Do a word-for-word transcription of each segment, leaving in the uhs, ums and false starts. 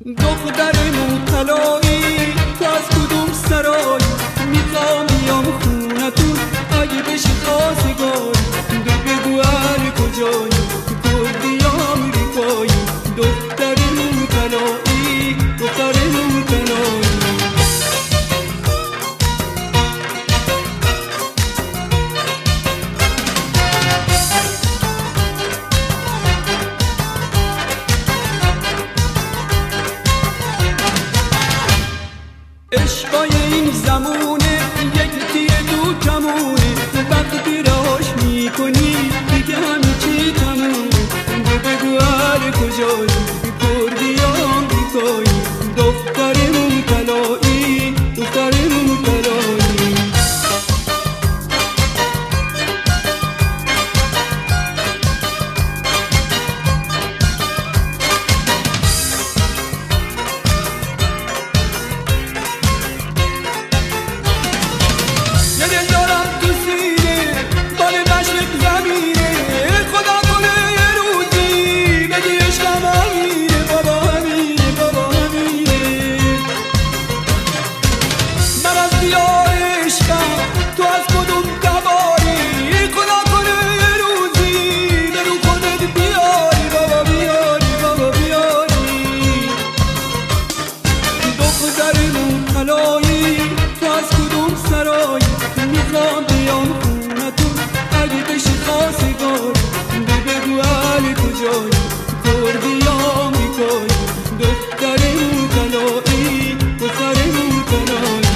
دخترمون طلایی تو از کدوم سرای میخوام بیام خونتون اگه بشی خواستگاری دو بگو اهل کجایی کردی یا امریکایی دخترمون طلایی دخترمون طلایی عشقای این زمونه یک تیر دو کمونه وقتی راش میکنی دیگه همه چی تمونه بگو اهل کجایی کردی یا امریکایی دخترمون طلایی دخترمون طلایی تو از کدوم سرای میخوام بیام خونتون اگه بشی خواستگاری بگو اهل کجایی کردی یا امریکایی دخترمون طلایی دخترمون طلایی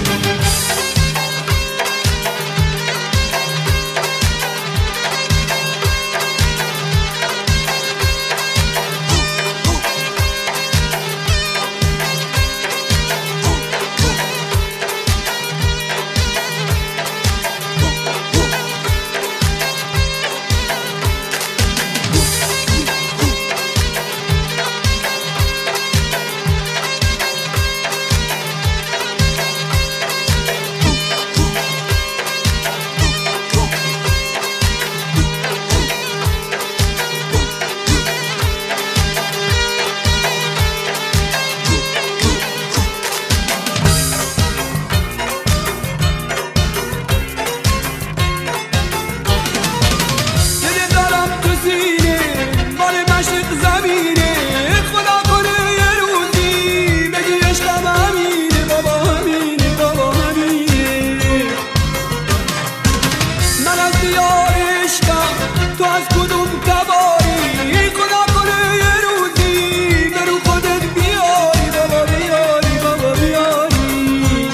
تو از کدوم کباری خدا کنه یه روزی برو خودت بیاری بابا بیاری بابا بیاری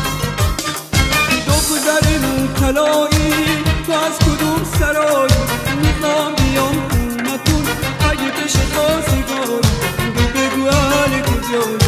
دخترمون طلایی تو از کدوم سرای میخوام بیام خونتون اگه بشه خواستگاری بگو اهل کجایی